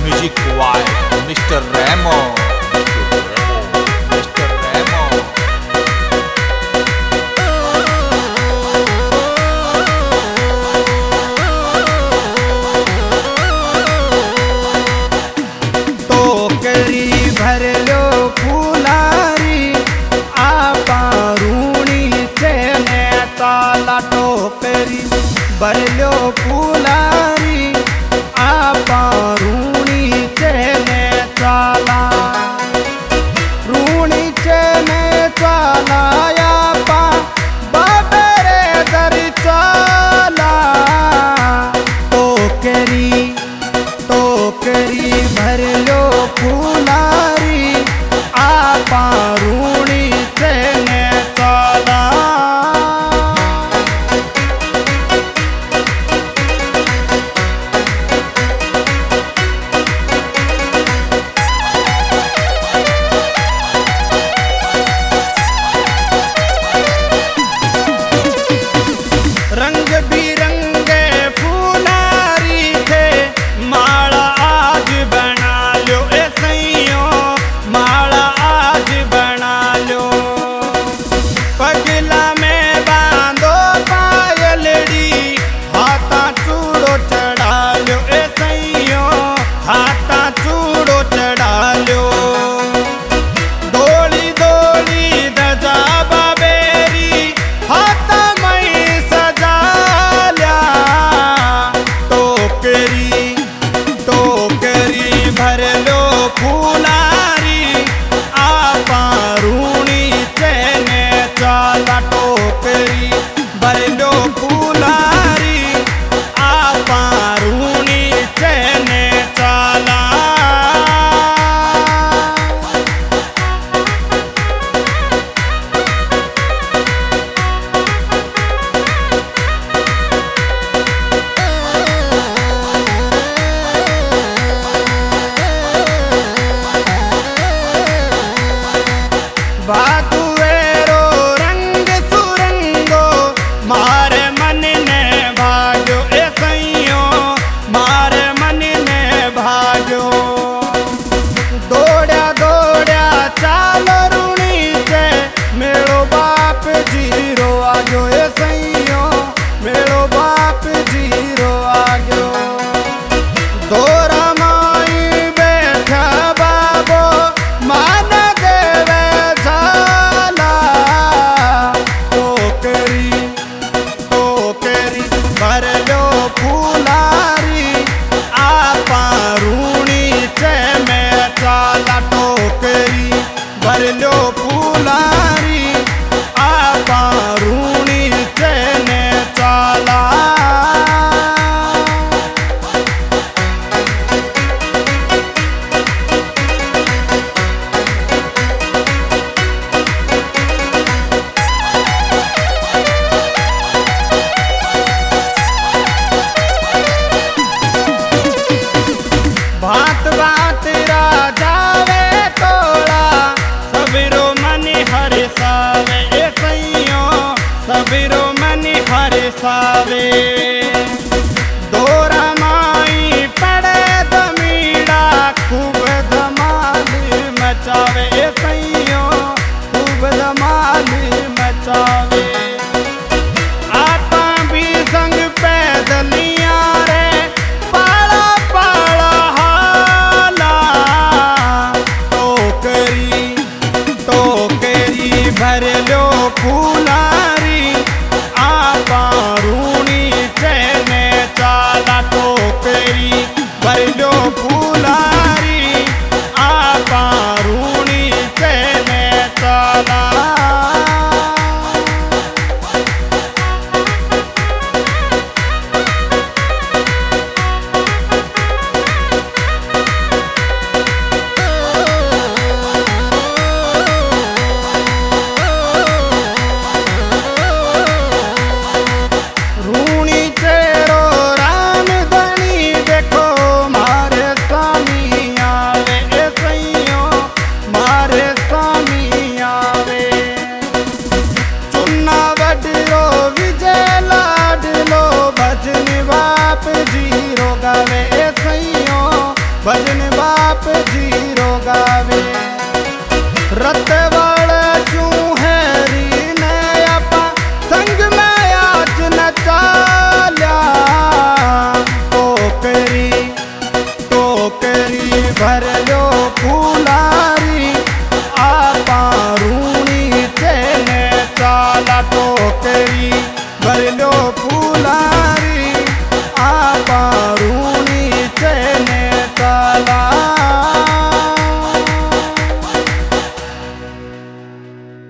Music by mister Remo. Mister Remo टोकरी भर लो फुलारी आपा रूणी चेने ताला। टोकरी भर लो फुलारी आपा रूणी चेने ताला। रूणी चेने ताला आपा बाबरे दर चाला। टोकरी टोकरी भर लो फुलारी आपा रूणी चेने ताला। रंग बिरंगे फुलारी थे माला आज बना लो ए सैयो। माला आज बना लो पगला में बांधो पायलड़ी। हाथा चूड़ो चढ़ा लो ए सैयो। हाथा चूड़ो चढ़ा लो। डोली डोली दजा बाबेरी हाथा मई सजा ल्या। टोकरी टोकरी भर लो फुलारी आपा रूणी चेने ताला। टोकरी भर लो फुलारी आपा रूणी चेने ताला। भादुएरो रंग सुरंगो मारे मन ने भाग्यो ए सैयो। मारे मन ने भाग्यो। दौड़ा दौड़ा चालो रूणी से मेरो बाप जीरो आग्यो ए सैयो। मेरो बाप जीरो आग्यो। दोरा माई बैठा बाबो मान देवे झाला। टोकरी टोकरी भर लो फुलारी आपा रूणी चेने ताला। टोकरी भर लो फुलारी आपा रूणी चेने ताला। भात भात राजावे तोड़ा सबरो मन हरसावे ए सैयो। सबरो मन हरसावे। दोरा माई पड़े दमीड़ा खूब धमाल मचावे ए सैयो। खूब धमाल मचावे। आपा भी संग पैदलिया रे पाला पाला हाला। टोकरी टोकरी भर लो फुलारी आपा रूणी चेने ताला। टोकरी भर लो फुलारी आपा रूणी चेने ताला। रूणी चेरो राम धनी देखो मारे स्वामी आवे ए सैयो। मारे स्वामी आवे। चुन्ना वडलो विजय लाडलो भजन बाप जीरो गावे ए सैयो। भजन बाप जीरो गावे रत वाले शू हैरी ने आपा संग में आज न चाल्या टोकरी भर लो